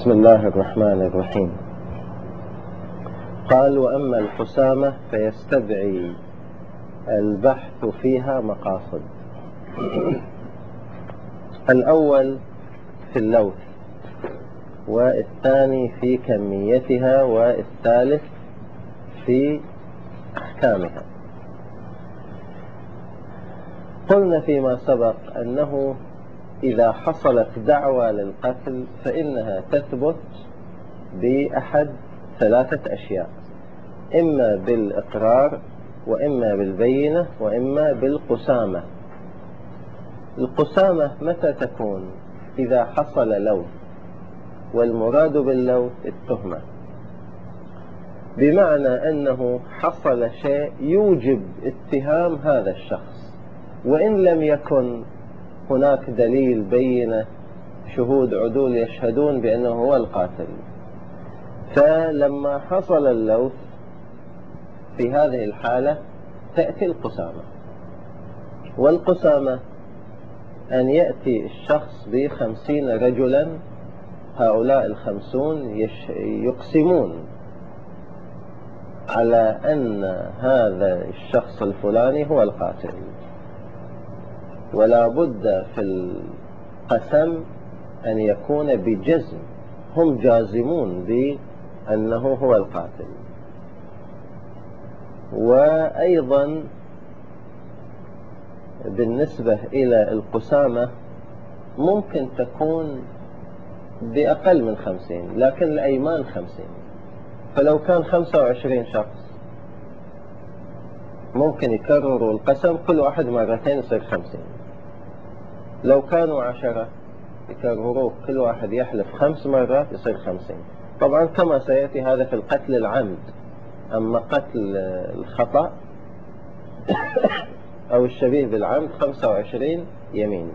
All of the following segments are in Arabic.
بسم الله الرحمن الرحيم. قال: وأما القسامة فيستدعي البحث فيها مقاصد. الأول في اللوث، والثاني في كميتها، والثالث في أحكامها. قلنا فيما سبق أنه إذا حصلت دعوى للقتل فإنها تثبت بأحد ثلاثة أشياء: إما بالإقرار، وإما بالبينة، وإما بالقسامة. القسامة متى تكون؟ إذا حصل لوث، والمراد باللوث التهمة، بمعنى أنه حصل شيء يوجب اتهام هذا الشخص، وإن لم يكن هناك دليل بينة شهود عدول يشهدون بأنه هو القاتل. فلما حصل اللوث في هذه الحالة تأتي القسامة. والقسامة أن يأتي الشخص ب50 رجلا، هؤلاء 50 يقسمون على أن هذا الشخص الفلاني هو القاتل، ولا بد في القسم أن يكون بجزم، هم جازمون بأنه هو القاتل. وأيضا بالنسبة إلى القسامة ممكن تكون بأقل من 50، لكن الأيمان 50. فلو كان 25 شخص ممكن يكرروا القسم كل واحد مرتين يصير 50. لو كانوا 10 يكرروه كل واحد يحلف 5 مرات يصير 50. طبعا كما سيأتي هذا في القتل العمد. أما قتل الخطأ أو الشبيه بالعمد 25 يمين.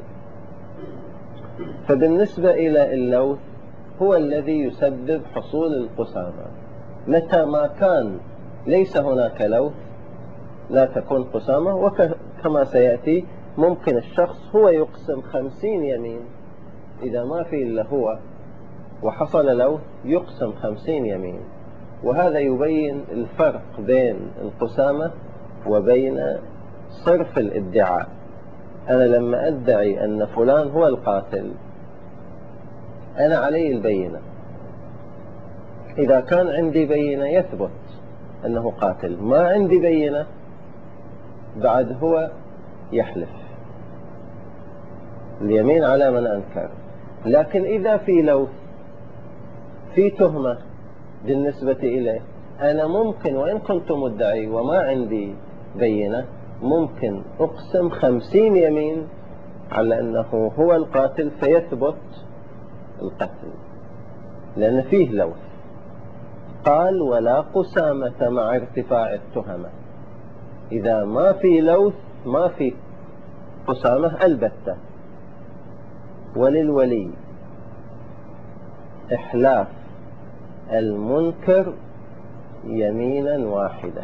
فبالنسبة إلى اللوث هو الذي يسبب حصول القسامة. متى ما كان ليس هناك لوث لا تكون قسامة، وكما سيأتي ممكن الشخص هو يقسم 50 يمين، إذا ما في إلا هو وحصل لوث يقسم 50 يمين. وهذا يبين الفرق بين القسامة وبين صرف الادعاء. أنا لما أدعي أن فلان هو القاتل أنا علي البينة، إذا كان عندي بينة يثبت أنه قاتل، ما عندي بينة بعد هو يحلف اليمين على من أنكر. لكن إذا في لوث، في تهمة بالنسبة إليه، أنا ممكن وإن كنت مدعي وما عندي بينة ممكن أقسم 50 يمين على أنه هو القاتل فيثبت القتل، لأن فيه لوث. قال: ولا قسامة مع ارتفاع التهمة. إذا ما في لوث ما في قسامة البتة. وللولي إحلاف المنكر يمينا واحدة.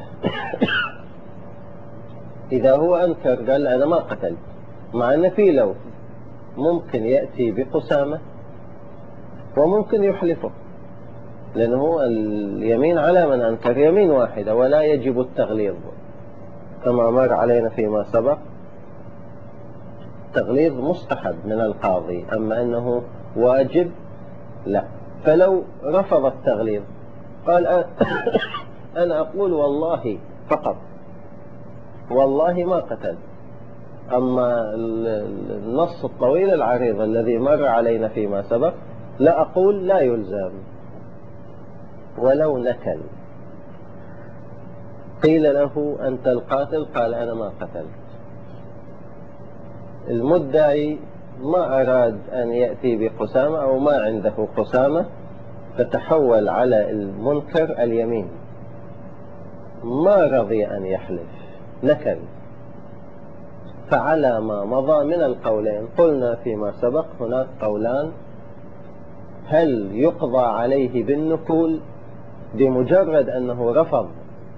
إذا هو أنكر قال أنا ما قتلت، مع أن في لوث، ممكن يأتي بقسامة وممكن يحلفه، لأنه اليمين على من أنكر يمين واحدة ولا يجب التغليظ كما مر علينا فيما سبق. تغليظ مستحب من القاضي، أما أنه واجب لا. فلو رفض التغليظ قال أنا أقول والله فقط، والله ما قتل. أما النص الطويل العريض الذي مر علينا فيما سبق لا أقول، لا يلزم ولو نكل. قيل له أنت القاتل، قال أنا ما قتلت. المدعي ما أراد أن يأتي بقسامة أو ما عنده قسامة، فتحول على المنكر اليمين، ما رضي أن يحلف، نكل. فعلى ما مضى من القولين، قلنا فيما سبق هناك قولان: هل يقضى عليه بالنكول بمجرد أنه رفض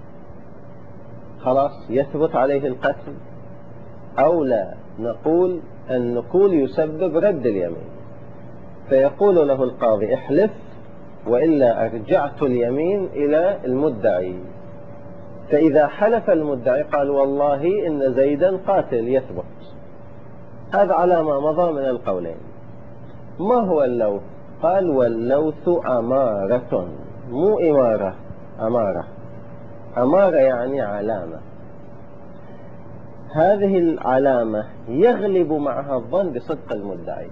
خلاص يثبت عليه القتل، أو لا، نقول النكول يسبب رد اليمين. فيقول له القاضي احلف وإلا أرجعت اليمين إلى المدعي. فإذا حلف المدعي قال والله إن زيدا قاتل يثبت، هذا على ما مضى من القولين. ما هو اللوث؟ قال واللوث أمارة، مو إمارة، أمارة. أمارة يعني علامة. هذه العلامة يغلب معها الظن بصدق المدعي.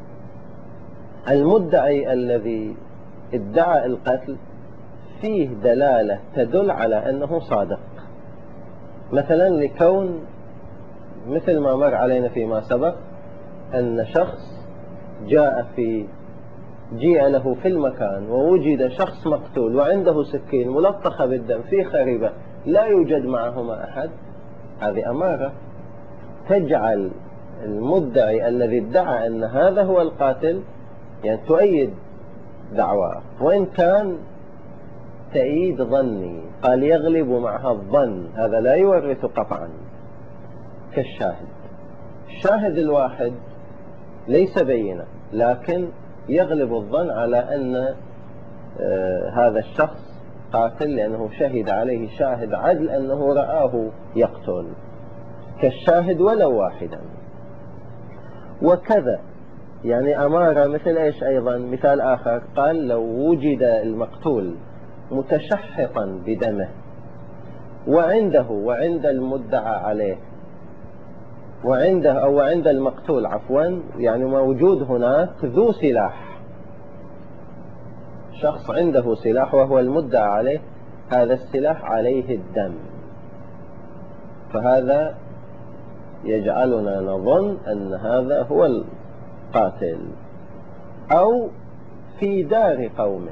المدعي الذي ادعى القتل فيه دلالة تدل على أنه صادق، مثلا لكون مثل ما مر علينا فيما سبق أن شخص جيء له في المكان ووجد شخص مقتول وعنده سكين ملطخة بالدم في خريبة لا يوجد معهما أحد. هذه أمارة تجعل المدعي الذي ادعى أن هذا هو القاتل يعني تؤيد دعواه، وإن كان تأييد ظني. قال يغلب معها الظن، هذا لا يورث قطعا. كالشاهد، الشاهد الواحد ليس بينة، لكن يغلب الظن على أن هذا الشخص قاتل لأنه شهد عليه شاهد عدل أنه رآه يقتل، كالشاهد ولو واحدا. وكذا يعني أمارة مثل إيش أيضا؟ مثال آخر قال لو وجد المقتول متشحطا بدمه وعنده وعند المدعى عليه وعند المقتول يعني موجود هناك ذو سلاح، شخص عنده سلاح وهو المدعى عليه، هذا السلاح عليه الدم، فهذا يجعلنا نظن أن هذا هو القاتل. أو في دار قوم،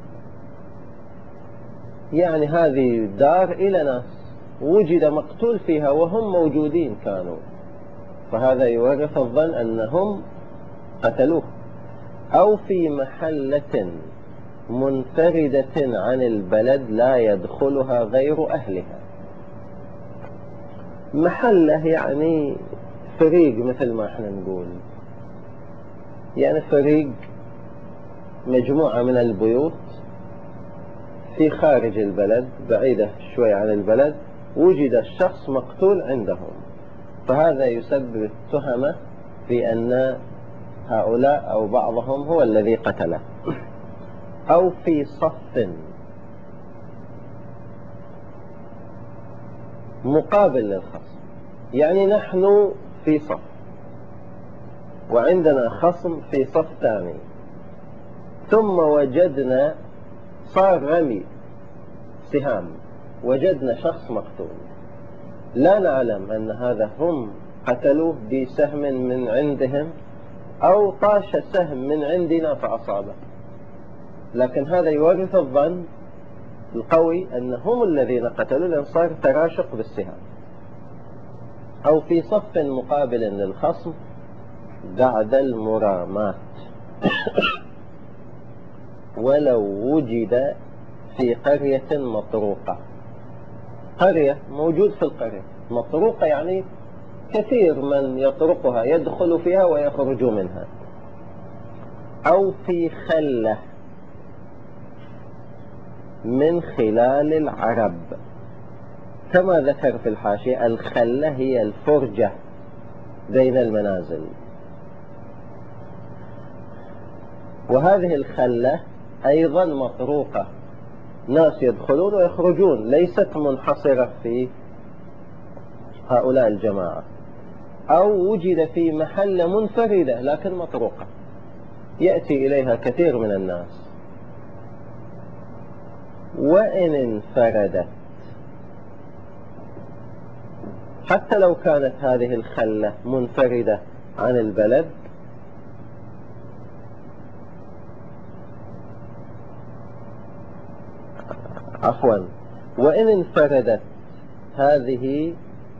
يعني هذه دار إلى ناس وجد مقتول فيها وهم موجودين كانوا، فهذا يورث الظن أنهم قتلوه. أو في محلة منفردة عن البلد لا يدخلها غير أهلها. محلة يعني فريق، مثل ما احنا نقول، يعني فريق مجموعة من البيوت في خارج البلد بعيدة شوي عن البلد، وجد الشخص مقتول عندهم، فهذا يسبب التهمة في أن هؤلاء أو بعضهم هو الذي قتله. أو في صف مقابل للخصم، يعني نحن في صف وعندنا خصم في صف ثاني، ثم وجدنا صار رمي سهام، وجدنا شخص مقتول، لا نعلم أن هذا هم قتلوه بسهم من عندهم أو طاش سهم من عندنا فأصابه، لكن هذا يورث الظن القوي أن هم الذين قتلوا، لأن صار تراشق بالسهام. أو في صف مقابل للخصم بعد المرامات ولو وجد في قرية مطروقة. قرية موجود في القرية، مطروقة يعني كثير من يطرقها، يدخل فيها ويخرج منها. أو في خلة من خلال العرب، كما ذكر في الحاشية الخلة هي الفرجة بين المنازل، وهذه الخلة أيضا مطروقة، ناس يدخلون ويخرجون، ليست منحصرة في هؤلاء الجماعة. أو وجد في محلة منفردة لكن مطروقة، يأتي إليها كثير من الناس. وإن انفردت، حتى لو كانت هذه الخلة منفردة عن البلد، وإن انفردت هذه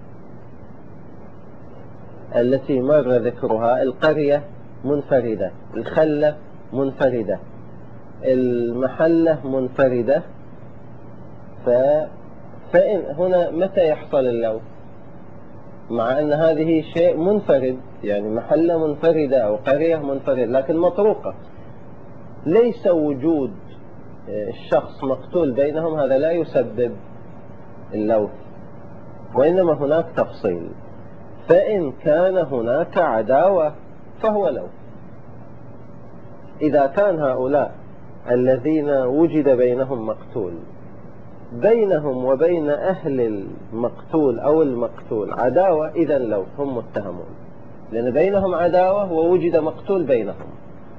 التي مر ذكرها، القرية منفردة، الخلة منفردة، المحلة منفردة، فإن هنا متى يحصل اللوث؟ مع أن هذه شيء منفرد، يعني محلة منفردة أو قرية منفردة لكن مطروقة، ليس وجود الشخص مقتول بينهم هذا لا يسبب اللوث، وإنما هناك تفصيل. فإن كان هناك عداوة فهو لوث. إذا كان هؤلاء الذين وجد بينهم مقتول بينهم وبين أهل المقتول أو المقتول عداوة، إذن لوث، هم متهمون، لأن بينهم عداوة ووجد مقتول بينهم.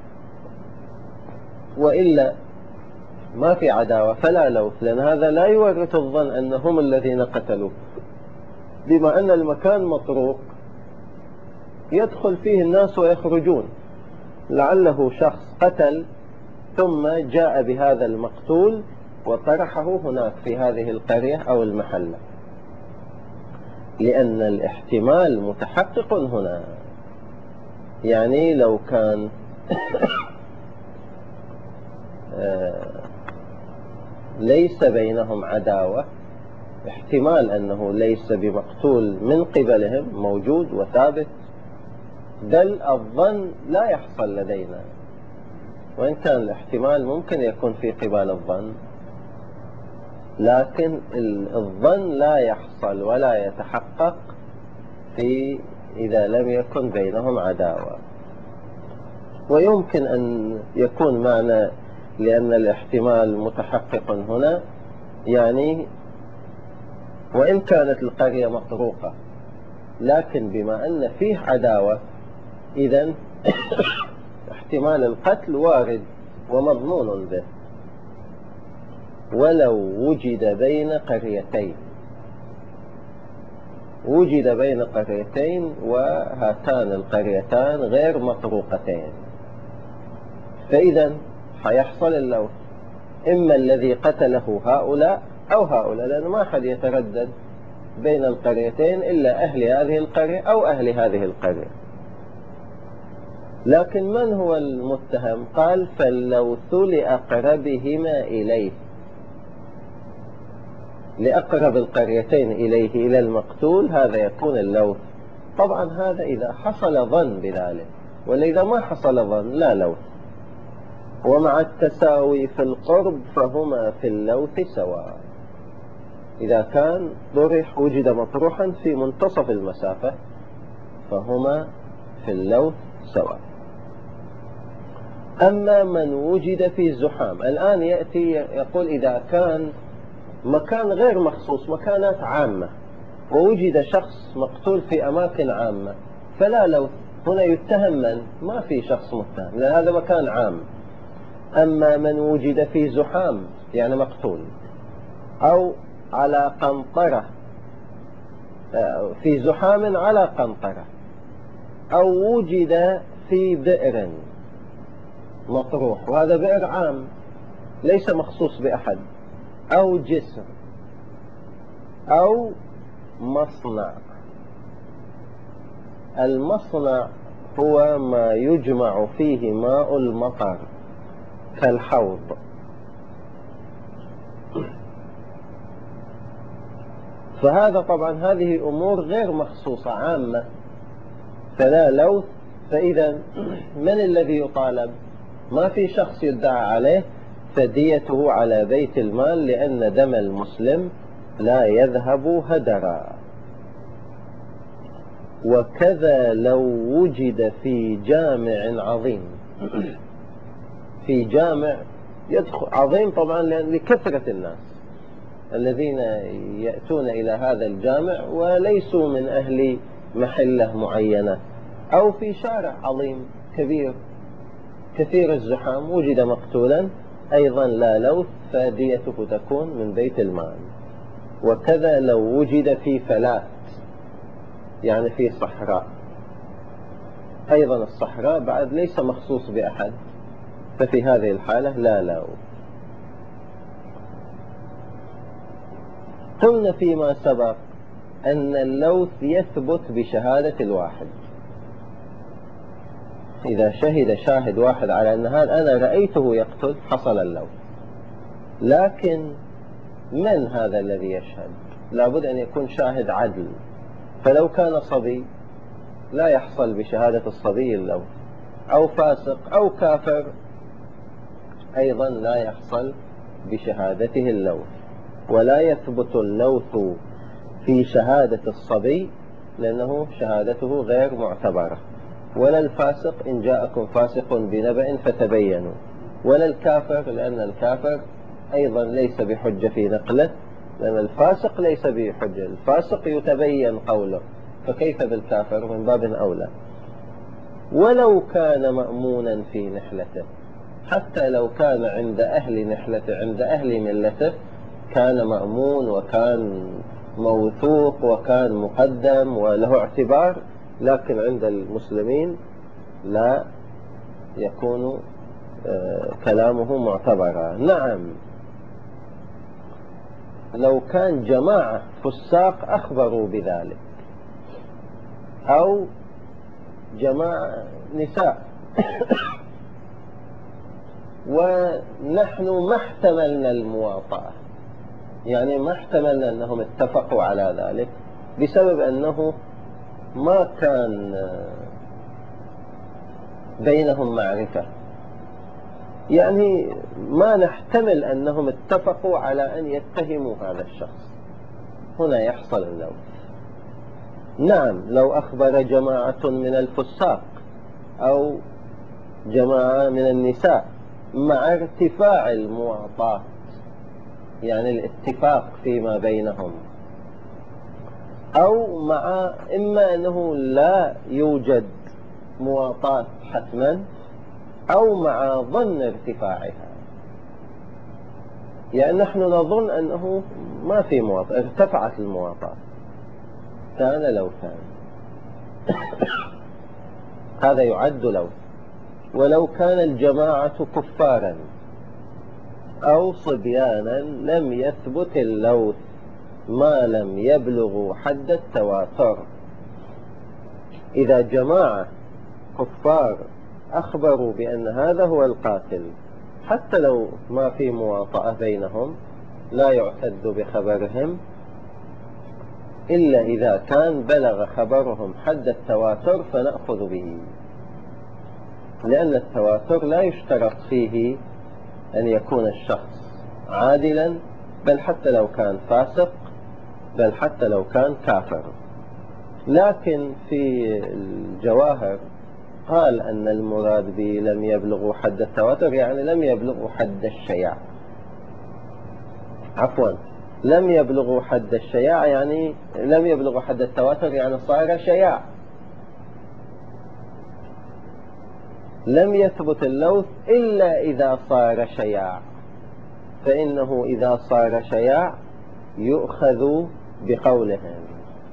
وإلا ما في عداوة فلا لوث، لأن هذا لا يورث الظن أنهم الذين قتلوا، بما أن المكان مطروق يدخل فيه الناس ويخرجون، لعله شخص قتل ثم جاء بهذا المقتول وطرحه هناك في هذه القرية أو المحلة، لأن الاحتمال متحقق هنا. يعني لو كان ليس بينهم عداوة، احتمال أنه ليس بمقتول من قبلهم موجود وثابت، بل الظن لا يحصل لدينا، وإن كان الاحتمال ممكن يكون في قبال الظن، لكن الظن لا يحصل ولا يتحقق إذا لم يكن بينهم عداوة. ويمكن أن يكون معنى لأن الاحتمال متحقق هنا، يعني وإن كانت القرية مطروقة لكن بما أن فيه عداوة، إذن احتمال القتل وارد ومضمون به. ولو وجد بين قريتين، وجد بين قريتين وهاتان القريتان غير مطروقتين، فإذا حيحصل اللوث، إما الذي قتله هؤلاء أو هؤلاء، لأن ما أحد يتردد بين القريتين إلا أهل هذه القرية أو أهل هذه القرية. لكن من هو المتهم؟ قال فاللوث لأقربهما إليه، لأقرب القريتين إليه إلى المقتول، هذا يكون اللوث. طبعا هذا إذا حصل ظن بذلك، وإذا ما حصل ظن لا لوث. ومع التساوي في القرب فهما في اللوث سواء. إذا كان وجد مطروحا في منتصف المسافة فهما في اللوث سواء. أما من وجد في زحام، الآن يأتي يقول إذا كان مكان غير مخصوص، مكانات عامة، ووجد شخص مقتول في أماكن عامة فلا لوث. هنا يتهم من؟ ما في شخص متهم، لأن هذا مكان عام. أما من وجد في زحام يعني مقتول، أو على قنطرة، في زحام على قنطرة، أو وجد في بئر مطروح، وهذا بئر عام ليس مخصوص بأحد، أو جسر، أو مصنع. المصنع هو ما يجمع فيه ماء المطر كالحوض. فهذا طبعا هذه أمور غير مخصوصة عامة فلا لوث. فإذا من الذي يطالب؟ ما في شخص يدعى عليه، فديته على بيت المال، لأن دم المسلم لا يذهب هدرا. وكذا لو وجد في جامع عظيم، في جامع يدخل عظيم طبعا لكثرة الناس الذين يأتون إلى هذا الجامع وليسوا من أهل محلة معينة، أو في شارع عظيم كبير كثير الزحام وجد مقتولا، أيضا لا لوث، فديته تكون من بيت المال. وكذا لو وجد في فلات يعني في صحراء، أيضا الصحراء بعد ليس مخصوص بأحد، ففي هذه الحالة لا لوث. قلنا فيما سبق أن اللوث يثبت بشهادة الواحد. إذا شهد شاهد واحد على أن هذا أنا رأيته يقتل حصل اللوث. لكن من هذا الذي يشهد؟ لابد أن يكون شاهد عدل، فلو كان صبي لا يحصل بشهادة الصبي اللوث، أو فاسق أو كافر أيضا لا يحصل بشهادته اللوث، ولا يثبت اللوث في شهادة الصبي لأنه شهادته غير معتبرة، ولا الفاسق إن جاءكم فاسق بنبأ فتبينوا، ولا الكافر لأن الكافر أيضا ليس بحجة في نقله، لأن الفاسق ليس بحجة، الفاسق يتبين قوله، فكيف بالكافر؟ من باب أولى. ولو كان مأمونا في نحلته، حتى لو كان عند أهل نحلته عند أهل ملته كان مأمون وكان موثوق وكان مقدم وله اعتبار، لكن عند المسلمين لا يكون كلامه معتبرا. نعم، لو كان جماعة فساق أخبروا بذلك أو جماعة نساء ونحن ما احتملنا المواطأة، يعني ما احتملنا أنهم اتفقوا على ذلك بسبب أنه ما كان بينهم معرفة، يعني ما نحتمل أنهم اتفقوا على أن يتهموا هذا الشخص، هنا يحصل اللوث. نعم، لو أخبر جماعة من الفساق أو جماعة من النساء مع ارتفاع المواطاة، يعني الاتفاق فيما بينهم، أو مع إما أنه لا يوجد مواطاة حتما أو مع ظن ارتفاعها، يعني نحن نظن أنه ما في مواطاة، ارتفعت المواطاة، كان لو كان هذا يعد لوث. ولو كان الجماعة كفارا أو صبيانا لم يثبت اللوث ما لم يبلغوا حد التواتر. إذا جماعة كفار أخبروا بأن هذا هو القاتل حتى لو ما في مواطأة بينهم لا يعتد بخبرهم إلا إذا كان بلغ خبرهم حد التواتر فنأخذ به، لأن التواتر لا يشترط فيه أن يكون الشخص عادلا، بل حتى لو كان فاسق، بل حتى لو كان كافر. لكن في الجواهر قال أن المراد به لم يبلغوا حد التواتر، يعني لم يبلغوا حد الشياع، عفوا لم يبلغوا حد الشياع يعني لم يبلغوا حد التواتر، يعني صار شياع. لم يثبت اللوث إلا إذا صار شياع، فإنه إذا صار شياع يؤخذ بقولهم.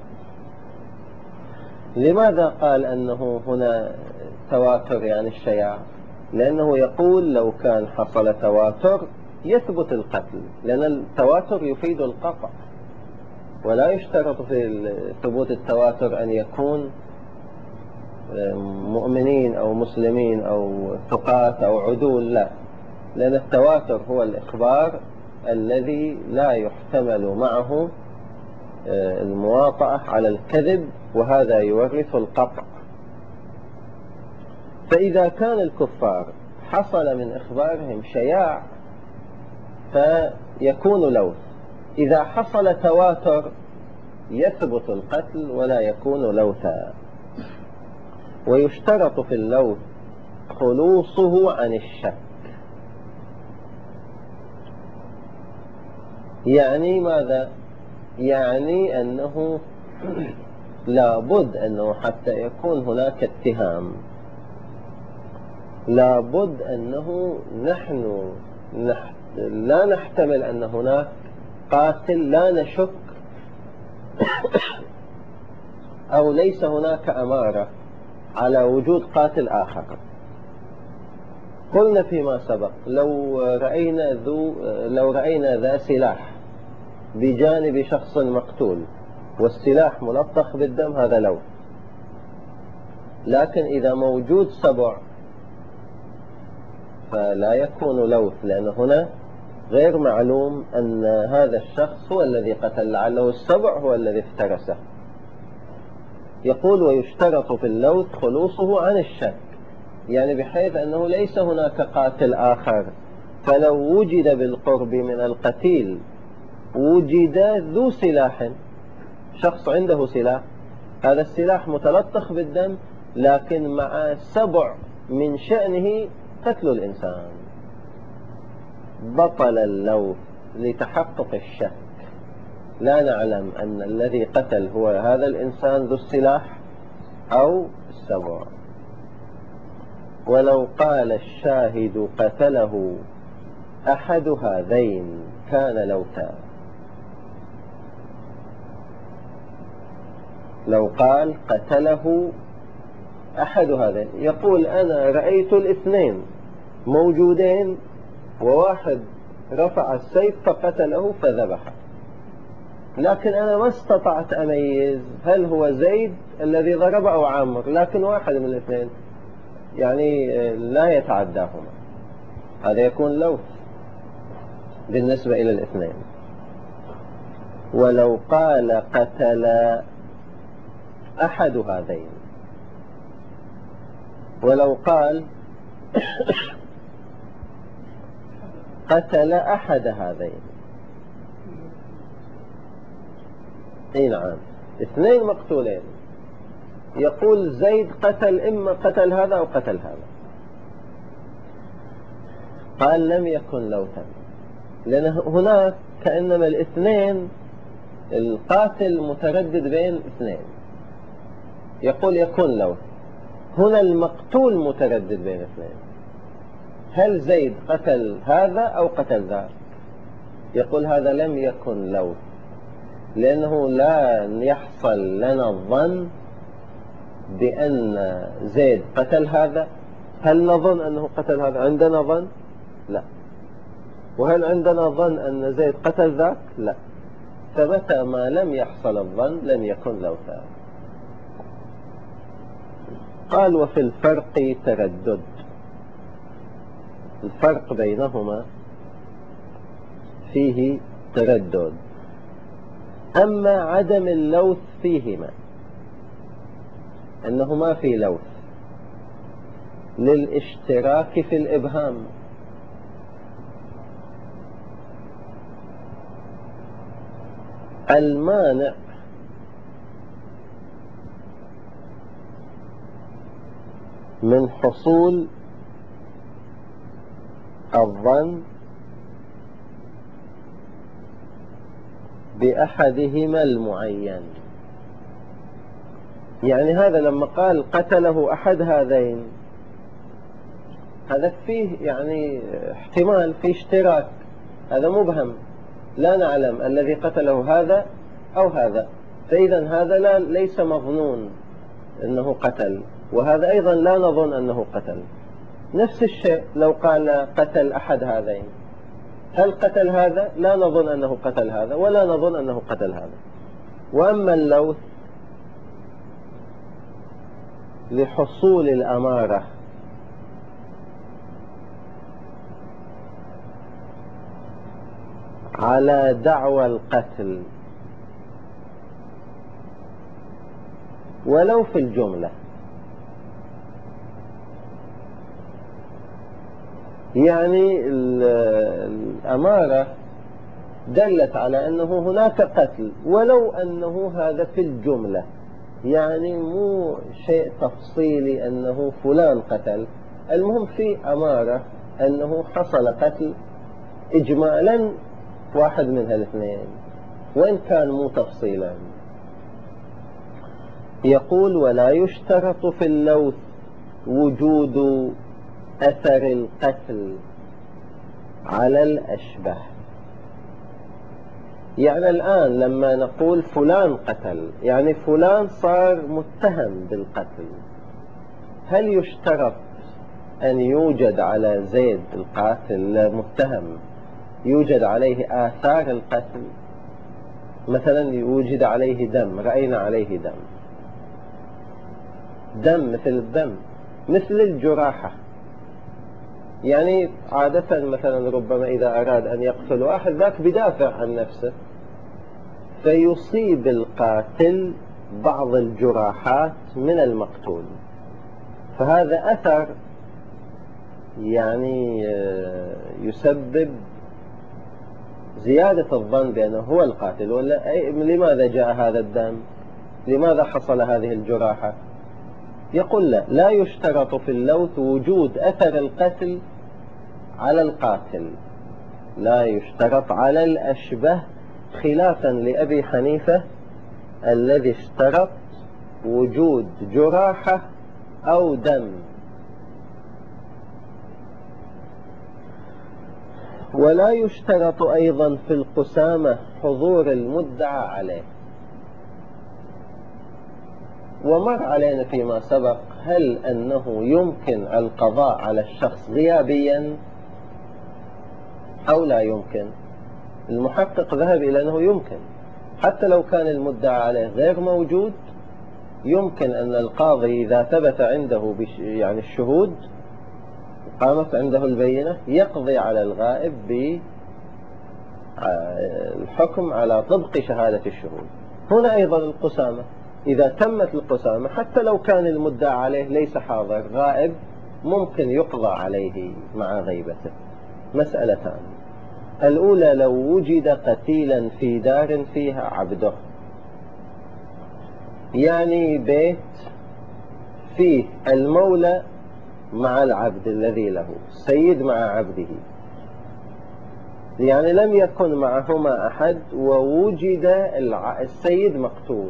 لماذا قال أنه هنا تواتر يعني الشياع؟ لأنه يقول لو كان حصل تواتر يثبت القتل، لأن التواتر يفيد القطع، ولا يشترط في ثبوت التواتر أن يكون مؤمنين أو مسلمين أو ثقات أو عدول، لا، لأن التواتر هو الإخبار الذي لا يحتمل معه المواطأة على الكذب، وهذا يورث القطع. فإذا كان الكفار حصل من إخبارهم شياع فيكون لوث، إذا حصل تواتر يثبت القتل ولا يكون لوثا. ويشترط في اللوث خلوصه عن الشك، يعني ماذا؟ يعني أنه لابد أنه حتى يكون هناك اتهام لابد أنه نحن لا نحتمل أن هناك قاتل، لا نشك أو ليس هناك أمارة على وجود قاتل آخر. قلنا فيما سبق لو رأينا ذا سلاح بجانب شخص مقتول والسلاح ملطخ بالدم هذا لوث، لكن إذا موجود سبع فلا يكون لوث، لأن هنا غير معلوم أن هذا الشخص هو الذي قتل، لعله السبع هو الذي افترسه. يقول ويشترط في اللوث خلوصه عن الشك، يعني بحيث أنه ليس هناك قاتل آخر فلو وجد بالقرب من القتيل وجد ذو سلاح، شخص عنده سلاح، هذا السلاح متلطخ بالدم لكن مع سبع من شأنه قتل الإنسان، بطل اللوث لتحقق الشك، لا نعلم أن الذي قتل هو هذا الإنسان ذو السلاح أو السبع. ولو قال الشاهد قتله أحد هذين كان لوثا. لو قال قتله أحد هذين، يقول أنا رأيت الاثنين موجودين وواحد رفع السيف فقتله فذبحه، لكن أنا ما استطعت أميز هل هو زيد الذي ضرب أو عامر، لكن واحد من الاثنين يعني لا يتعداهما، هذا يكون لوث بالنسبة إلى الاثنين. ولو قال قتل أحد هذين، ولو قال قتل أحد هذين، اي نعم، اثنين مقتولين، يقول زيد قتل إما قتل هذا أو قتل هذا، قال لم يكن لوثا، لأن هناك كأنما الاثنين القاتل متردد بين اثنين، يقول يكون لوث. هنا المقتول متردد بين اثنين، هل زيد قتل هذا أو قتل ذاك؟ يقول هذا لم يكن لوث، لأنه لا يحصل لنا الظن بأن زيد قتل هذا. هل نظن أنه قتل هذا؟ عندنا ظن؟ لا. وهل عندنا ظن أن زيد قتل ذاك؟ لا. فمتى ما لم يحصل الظن لم يكن لوثا. قال وفي الفرق تردد، الفرق بينهما فيه تردد. أما عدم اللوث فيهما، أنه ما في لوث للاشتراك في الإبهام، المانع من حصول الظن بأحدهما المعين. يعني هذا لما قال قتله أحد هذين، هذا فيه يعني احتمال، فيه اشتراك، هذا مبهم، لا نعلم الذي قتله هذا أو هذا، فإذا هذا ليس مظنون أنه قتل، وهذا أيضا لا نظن أنه قتل. نفس الشيء لو قال قتل أحد هذين، هل قتل هذا؟ لا نظن أنه قتل هذا ولا نظن أنه قتل هذا. وأما اللوث لحصول الأمارة على دعوى القتل ولو في الجملة، يعني الأمارة دلت على أنه هناك قتل ولو أنه هذا في الجملة، يعني مو شيء تفصيلي أنه فلان قتل، المهم في أمارة أنه حصل قتل إجمالا واحد من هالاثنين وإن كان مو تفصيلا. يقول ولا يشترط في اللوث وجود أثر القتل على الأشبه. يعني الآن لما نقول فلان قتل، يعني فلان صار متهم بالقتل، هل يشترط أن يوجد على زيد القاتل المتهم يوجد عليه آثار القتل؟ مثلا يوجد عليه دم، رأينا عليه دم مثل الدم، مثل الجراحة. يعني عادة مثلا ربما إذا أراد أن يقتل واحد ذاك بدافع عن نفسه، فيصيب القاتل بعض الجراحات من المقتول، فهذا أثر يعني يسبب زيادة الظن بأنه هو القاتل، ولا لماذا جاء هذا الدم، لماذا حصل هذه الجراحة؟ يقول لا يشترط في اللوث وجود أثر القتل على القاتل، لا يشترط على الأشبه، خلافا لأبي حنيفة الذي اشترط وجود جراحة أو دم. ولا يشترط أيضا في القسامة حضور المدعى عليه. ومر علينا فيما سبق هل أنه يمكن القضاء على الشخص غيابيا أو لا يمكن. المحقق ذهب إلى أنه يمكن، حتى لو كان المدعى عليه غير موجود، يمكن أن القاضي إذا ثبت عنده يعني الشهود، قامت عنده البينة، يقضي على الغائب بالحكم على طبق شهادة الشهود. هنا أيضا القسامة، إذا تمت القسامة حتى لو كان المدعى عليه ليس حاضر، غائب، ممكن يقضى عليه مع غيبته. مسألتان: الأولى لو وجد قتيلا في دار فيها عبده، يعني بيت فيه المولى مع العبد الذي له، السيد مع عبده، يعني لم يكن معهما أحد ووجد السيد مقتول،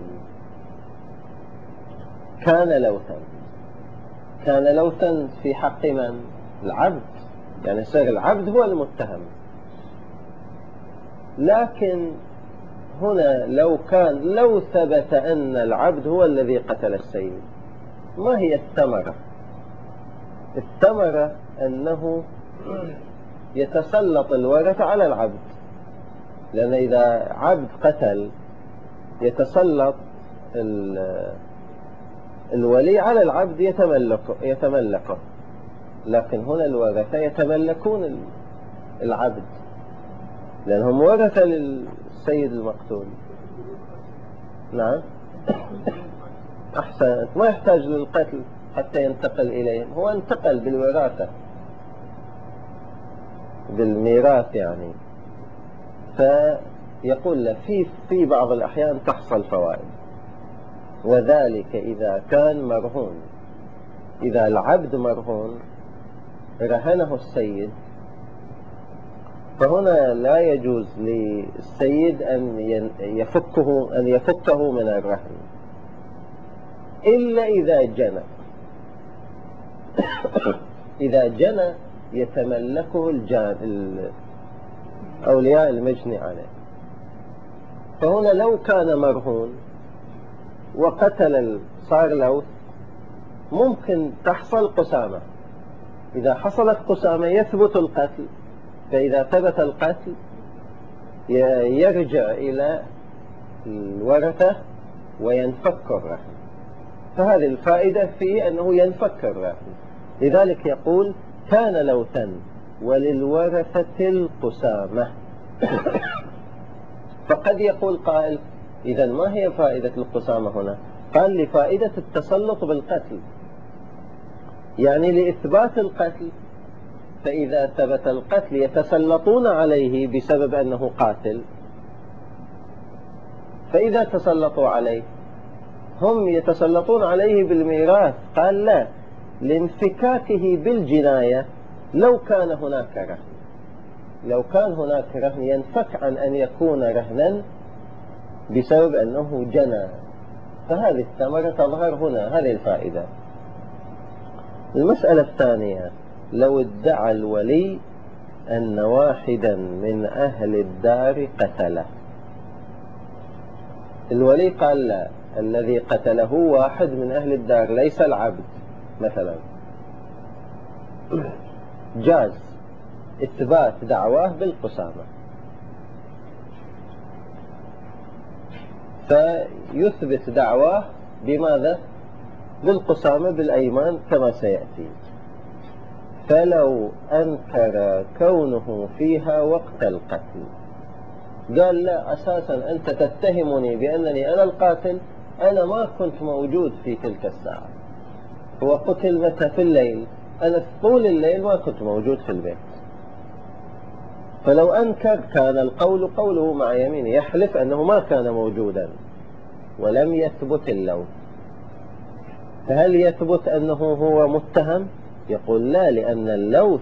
كان لوثا. كان لوثا في حق من؟ العبد، يعني صار العبد هو المتهم. لكن هنا لو ثبت أن العبد هو الذي قتل السيد، ما هي الثمرة؟ الثمرة أنه يتسلط الورثة على العبد، لأن إذا عبد قتل يتسلط الولي على العبد يتملكه، لكن هنا الورثة يتملكون العبد لأنهم ورثة للسيد المقتول. نعم، أحسنت، ما يحتاج للقتل حتى ينتقل إليهم، هو انتقل بالوراثة، بالميراث يعني. فيقول له في بعض الأحيان تحصل فوائد، وذلك إذا كان مرهون. إذا العبد مرهون رهنه السيد، فهنا لا يجوز للسيد أن يفكه من الرهن إلا إذا جنى. إذا جنى يتملكه أولياء المجني عليه. فهنا لو كان مرهون وقتل صار لوث، ممكن تحصل قسامة. إذا حصلت قسامة يثبت القتل، فإذا ثبت القتل يرجع إلى الورثة وينفك الرهن. فهذه الفائدة في أنه ينفك الرهن. لذلك يقول كان لوثا وللورثة القسامة. فقد يقول قائل إذا ما هي فائدة القسامة هنا؟ قال لفائدة التسلط بالقتل، يعني لإثبات القتل، فإذا ثبت القتل يتسلطون عليه بسبب أنه قاتل، فإذا تسلطوا عليه هم يتسلطون عليه بالميراث. قال لا، لانفكاكه بالجناية. لو كان هناك رهن ينفك عن أن يكون رهنا بسبب أنه جنى، فهذه الثمرة تظهر هنا، هذه الفائدة. المسألة الثانية: لو ادعى الولي أن واحدا من أهل الدار قتله. الولي قال لا، الذي قتله واحد من أهل الدار ليس العبد مثلا، جاز إثبات دعواه بالقسامة، فيثبت دعواه بماذا؟ بالقسامة بالأيمان كما سيأتي. فلو أنكر كونه فيها وقت القتل، قال لا، أساسا أنت تتهمني بأنني أنا القاتل، أنا ما كنت موجود في تلك الساعة، هو قتل متى؟ في الليل، أنا طول الليل ما كنت موجود في البيت. فلو أنكر كان القول قوله مع يمينه، يحلف أنه ما كان موجودا ولم يثبت اللوث. فهل يثبت أنه هو متهم؟ يقول لا، لأن اللوث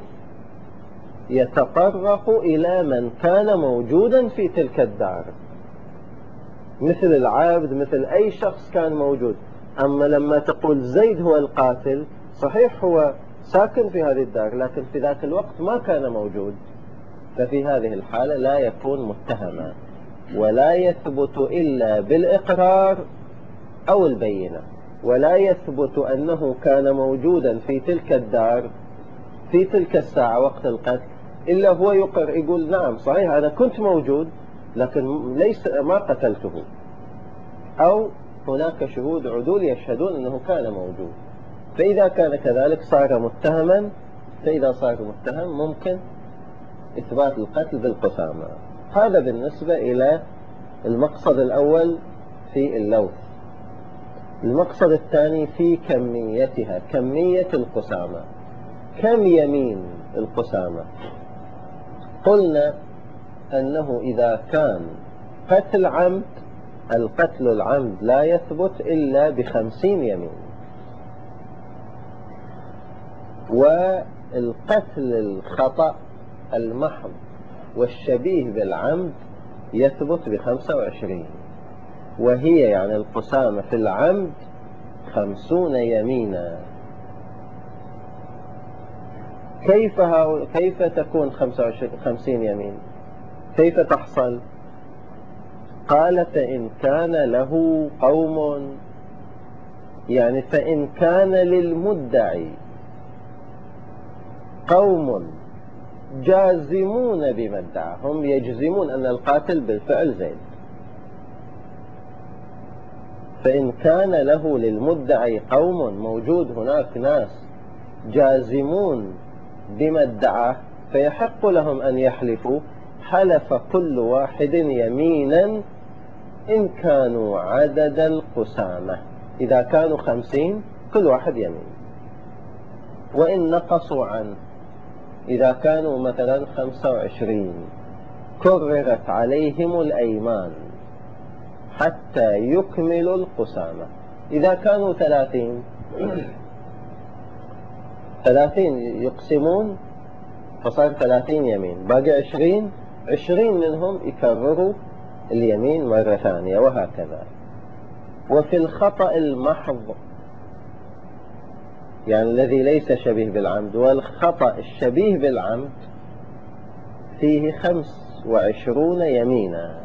يتطرق إلى من كان موجودا في تلك الدار، مثل العابد، مثل أي شخص كان موجود. أما لما تقول زيد هو القاتل، صحيح هو ساكن في هذه الدار، لكن في ذاك الوقت ما كان موجود، ففي هذه الحالة لا يكون متهما، ولا يثبت إلا بالإقرار أو البينة. ولا يثبت أنه كان موجودا في تلك الدار في تلك الساعة وقت القتل إلا هو يقر، يقول نعم صحيح أنا كنت موجود لكن ليس ما قتلته، أو هناك شهود عدول يشهدون أنه كان موجود. فإذا كان كذلك صار متهما. فإذا صار متهم ممكن إثبات القتل بالقسامة. هذا بالنسبة إلى المقصد الأول في اللوث. المقصد الثاني في كميتها، كمية القسامة. كم يمين القسامة؟ قلنا أنه إذا كان قتل عمد، القتل العمد لا يثبت إلا ب50 يمين، والقتل الخطأ المحض والشبيه بالعمد يثبت ب25، وهي يعني القسامة في العمد 50 يمينا. كيف تكون 50 يمين؟ كيف تحصل؟ قال فإن كان له قوم، يعني فإن كان للمدعي قوم جازمون بما ادعى، هم يجزمون أن القاتل بالفعل زيد. فإن كان له للمدعي قوم، موجود هناك ناس جازمون بما ادعى، فيحق لهم أن يحلفوا. حلف كل واحد يمينا إن كانوا عدد القسامة. إذا كانوا 50 كل واحد يمين، وإن نقصوا عنه، إذا كانوا مثلا 25 كررت عليهم الأيمان حتى يكملوا القسامة. إذا كانوا 30 يقسمون، فصار 30 يمين، باقي 20 منهم يكرروا اليمين مرة ثانية، وهكذا. وفي الخطأ المحض، يعني الذي ليس شبيه بالعمد، والخطأ الشبيه بالعمد فيه 25 يمينا.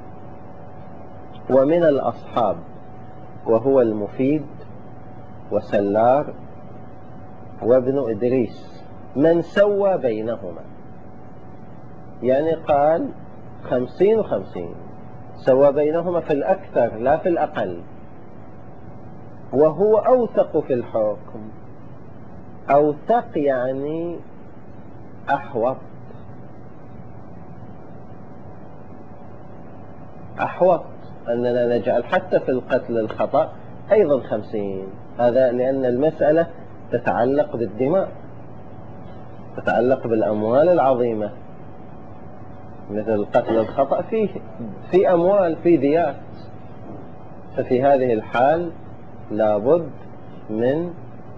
ومن الأصحاب وهو المفيد وسلار وابن إدريس من سوى بينهما، يعني قال 50 و50، سوى بينهما في الأكثر لا في الأقل، وهو أوثق في الحكم. أوثق يعني أحوط. أننا نجعل حتى في القتل الخطأ أيضا 50. هذا لأن المسألة تتعلق بالدماء، تتعلق بالأموال العظيمة، مثل القتل الخطأ في أموال، في ديات. ففي هذه الحال لابد من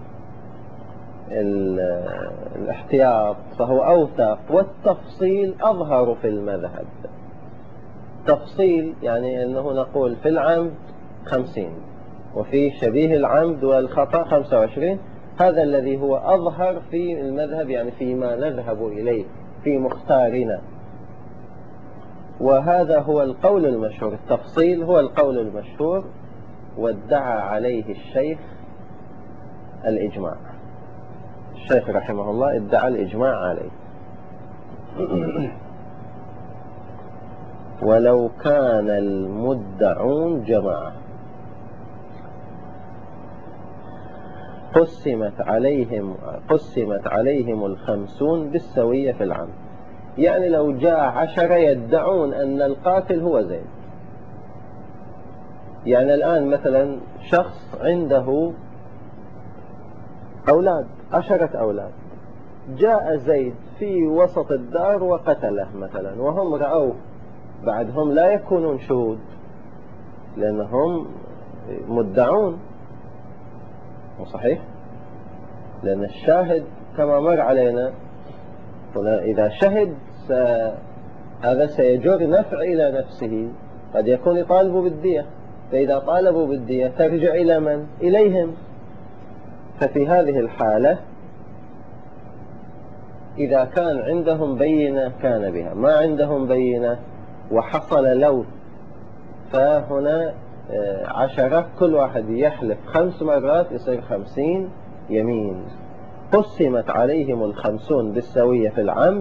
الاحتياط، فهو أوثق. والتفصيل أظهر في المذهب. تفصيل يعني أنه نقول في العمد 50، وفي شبيه العمد والخطأ 25. هذا الذي هو أظهر في المذهب، يعني فيما نذهب إليه في مختارنا، وهذا هو القول المشهور. التفصيل هو القول المشهور، وادعى عليه الشيخ الإجماع. الشيخ رحمه الله ادعى الإجماع عليه. ولو كان المدعون جماعة قسمت عليهم 50 بالسوية في العمد. يعني لو جاء 10 يدعون أن القاتل هو زيد، يعني الآن مثلا شخص عنده أولاد 10 أولاد، جاء زيد في وسط الدار وقتله مثلا، وهم رأوه، بعدهم لا يكونون شهود لأنهم مدعون، صحيح؟ لأن الشاهد كما مر علينا هنا إذا شهد هذا سيجر نفع إلى نفسه، قد يكون يطالبوا بالدية، فإذا طالبوا بالدية ترجع إلى من؟ إليهم. ففي هذه الحالة إذا كان عندهم بينة كان بها، ما عندهم بينة وحصل لوث، فهنا 10 كل واحد يحلف 5 مرات يصير 50 يمين. قسمت عليهم 50 بالسوية في العمد،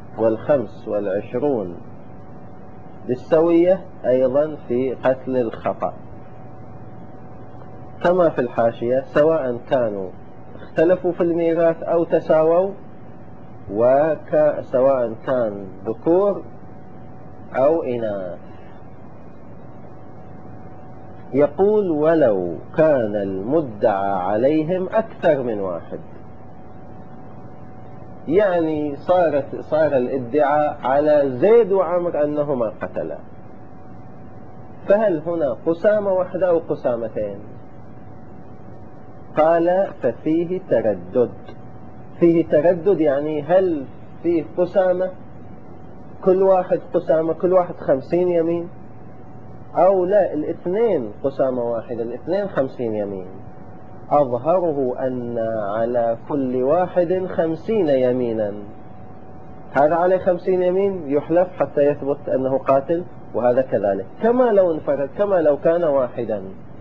25 بالسوية أيضا في قتل الخطأ. كما في الحاشية سواء كانوا اختلفوا في الميراث أو تساووا، وسواء كان ذكور أو إناث. يقول ولو كان المدعى عليهم أكثر من واحد، يعني صار الادعاء على زيد وعمر أنهما قتلا، فهل هنا قسامة واحدة أو قسامتين؟ قال ففيه تردد. فيه تردد يعني هل فيه قسامة كل واحد قسامة كل واحد 50 يمين، أو لا الاثنين قسامة واحدة الاثنين 50 يمين. أظهره أن على كل واحد 50 يمينا، هذا عليه 50 يمين يحلف حتى يثبت أنه قاتل، وهذا كذلك، كما لو انفرد، كما لو كان واحدا،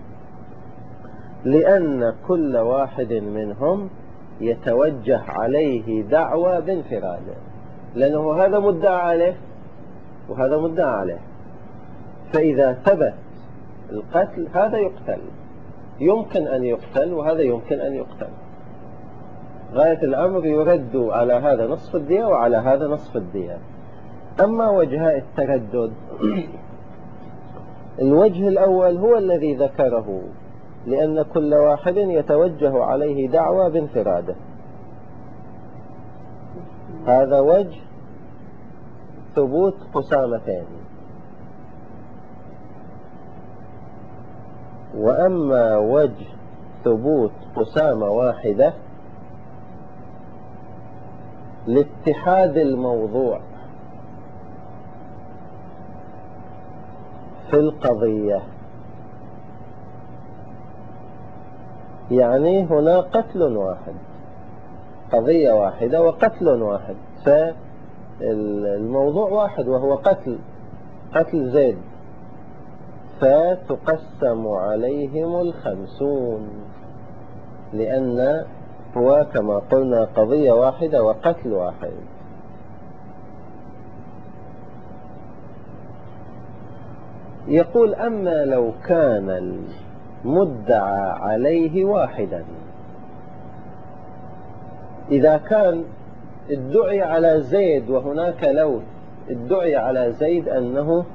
لأن كل واحد منهم يتوجه عليه دعوى بانفراده، لأنه هذا مدعى عليه وهذا مدعى عليه، فإذا ثبت القتل هذا يقتل، يمكن أن يقتل وهذا يمكن أن يقتل. غاية الأمر يرد على هذا نصف الدية وعلى هذا نصف الدية. أما وجهاء التردد الوجه الأول هو الذي ذكره، لأن كل واحد يتوجه عليه دعوى بانفراده، هذا وجه ثبوت قسامتين. وأما وجه ثبوت قسامة واحدة لاتحاد الموضوع في القضية، يعني هنا قتل واحد، قضية واحدة وقتل واحد، فالموضوع واحد وهو قتل زيد، فتقسم عليهم 50، لأن هو كما قلنا قضية واحدة وقتل واحد. يقول أما لو كان المدعى عليه واحدا، إذا كان ادعي على زيد وهناك لوث، ادعي على زيد أنه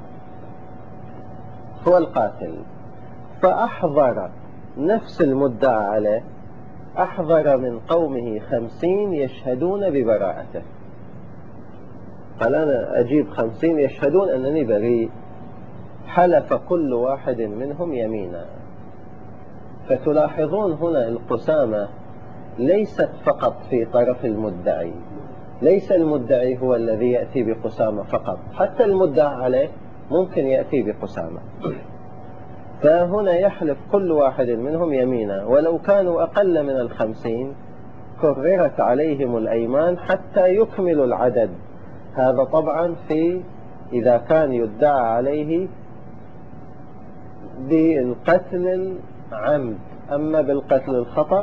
هو القاتل، فأحضر نفس المدعى عليه، أحضر من قومه 50 يشهدون ببراءته، قال أنا أجيب 50 يشهدون أنني بريء، حلف كل واحد منهم يمينا. فتلاحظون هنا القسامة ليست فقط في طرف المدعي، ليس المدعي هو الذي يأتي بقسامة فقط، حتى المدعى عليه ممكن يأتي بقسامة. فهنا يحلف كل واحد منهم يمينا، ولو كانوا أقل من 50 كررت عليهم الأيمان حتى يكملوا العدد. هذا طبعا إذا كان يدعى عليه بالقتل العمد، أما بالقتل الخطأ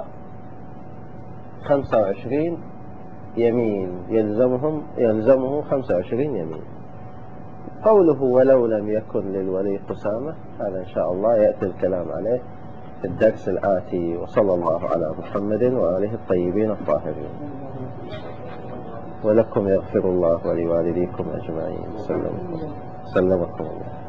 25 يمين، يلزمه 25 يمين. قوله ولو لم يكن للولي قسامة، هذا إن شاء الله يأتي الكلام عليه في الدرس الآتي. وصلى الله على محمد وآله الطيبين الطاهرين. ولكم يغفر الله ولوالديكم أجمعين. سلمكم الله.